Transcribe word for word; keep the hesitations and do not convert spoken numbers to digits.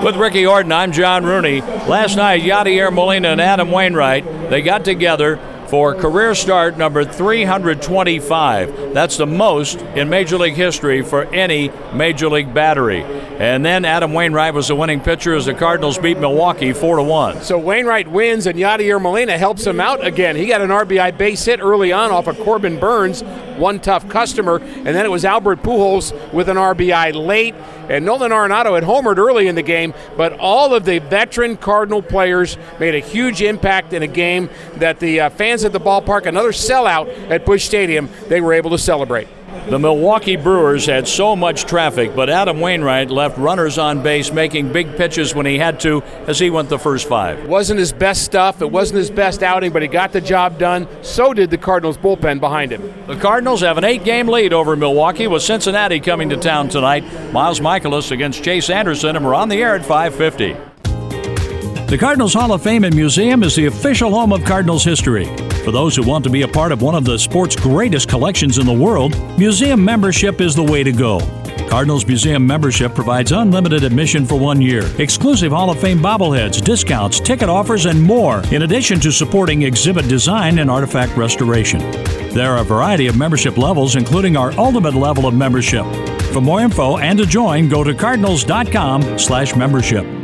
With Ricky Horton, I'm John Rooney. Last night, Yadier Molina and Adam Wainwright, they got together for career start number three hundred twenty-five. That's the most in Major League history for any Major League battery. And then Adam Wainwright was the winning pitcher as the Cardinals beat Milwaukee four to one. So Wainwright wins and Yadier Molina helps him out again. He got an R B I base hit early on off of Corbin Burns, one tough customer, and then it was Albert Pujols with an R B I late. And Nolan Arenado had homered early in the game, but all of the veteran Cardinal players made a huge impact in a game that the uh, fans at the ballpark, another sellout at Busch Stadium, they were able to celebrate. The Milwaukee Brewers had so much traffic, but Adam Wainwright left runners on base making big pitches when he had to as he went the first five. It wasn't his best stuff. It wasn't his best outing, but he got the job done. So did the Cardinals bullpen behind him. The Cardinals have an eight-game lead over Milwaukee with Cincinnati coming to town tonight. Miles Michaelis against Chase Anderson, and we're on the air at five fifty. The Cardinals Hall of Fame and Museum is the official home of Cardinals history. For those who want to be a part of one of the sport's greatest collections in the world, museum membership is the way to go. Cardinals Museum membership provides unlimited admission for one year, exclusive Hall of Fame bobbleheads, discounts, ticket offers, and more, in addition to supporting exhibit design and artifact restoration. There are a variety of membership levels, including our ultimate level of membership. For more info and to join, go to cardinals dot com slash membership.